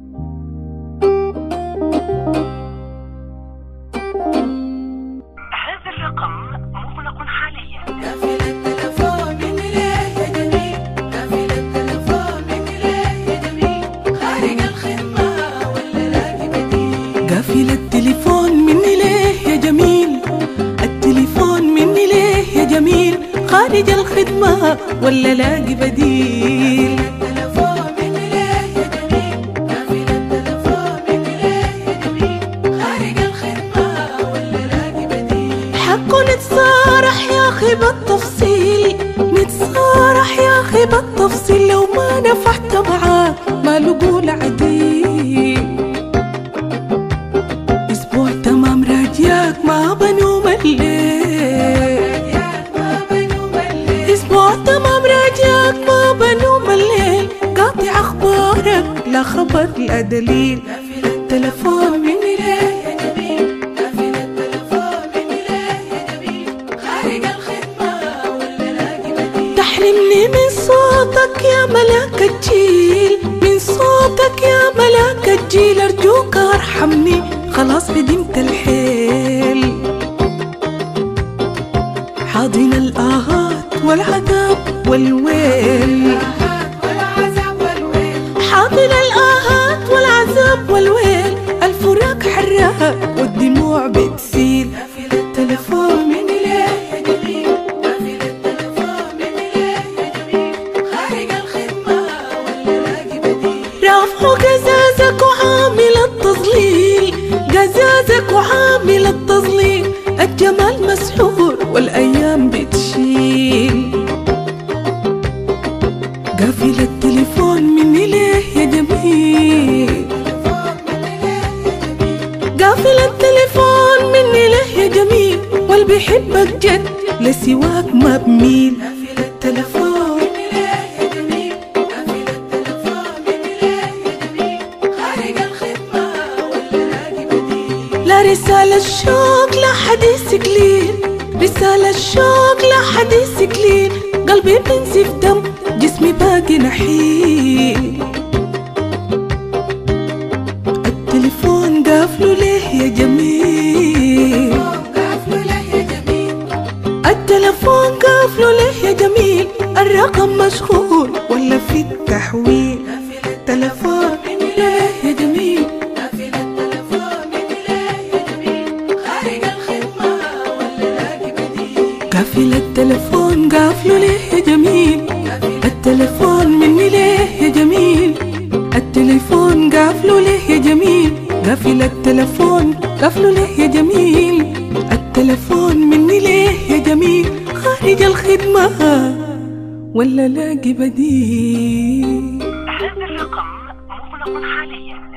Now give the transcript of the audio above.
هذا الرقم مغلق حاليا. قافل التلفون من إليه يا جميل، قافل التلفون من إليه يا جميل، خارج الخدمة ولا لاقي بديل. قافل التليفون من إليه يا جميل، التليفون من إليه يا جميل، خارج الخدمة ولا لاقي بديل. التلفون من إليه يا جميل، قافل التلفون من إليه يا جميل، خارج الخدمة ولا لاقي بديل. حقه نتصارح يا أخي بالتفصيل، نتصارح يا أخي بالتفصيل، لو ما نفعت معاه ما له قول عديل. أسبوع تمام راجياك ما بنوم الليل، أسبوع تمام راجياك ما بنوم الليل، قاطع أخبارك لا خبر لا دليل. قافل التلفون من إليه يا جميل، قافل التلفون من إليه يا جميل، خارج الخدمة ولا لاقي بديل. تحرمني من صوتك يا ملاك الجيل، من صوتك يا ملاك الجيل، أرجوك ارحمني خلاص هدمت الحيل. حاضن الآهات والعذاب والويل، حاضن الآهات والعذاب والويل، الفراق حراق والدموع بتسيل. قافل التلفون من إليه يا جميل، قافل التلفون من إليه يا جميل، خارج الخدمة ولا لاقي بديل. رافعوا قزازك وعامل التضليل، قزازك وعامل التضليل، الجمال مسحور والأيام بتشيل. قافل التليفون من إليه يا جميل، قافل التليفون من إليه يا جميل، واللي بيحبك جد لسواك ما بميل. قافل التلفون من إليه يا جميل، قافل التلفون من إليه يا جميل، خارج الخدمة ولا لاقي بديل. لا رسالة الشوق لا حديث قليل، رسالة الشوق لا حديث قليل، قلبي بنزف دم جسمي باقي نحيل. التليفون قافله ليه يا جميل، التليفون قافله ليه يا جميل، الرقم مشغول ولا في التحويل. قافل التليفون من إليه يا جميل، قافل التلفون من إليه يا جميل، خارج الخدمة ولا لاقي بديل. قافل التليفون قافله ليه يا جميل، التليفون من إليه يا جميل، التليفون قافله ليه يا جميل، قافل التليفون قافله ليه يا جميل، التليفون من إليه يا جميل، خارج الخدمة ولا لاقي بديل. هذا الرقم مغلق حاليا.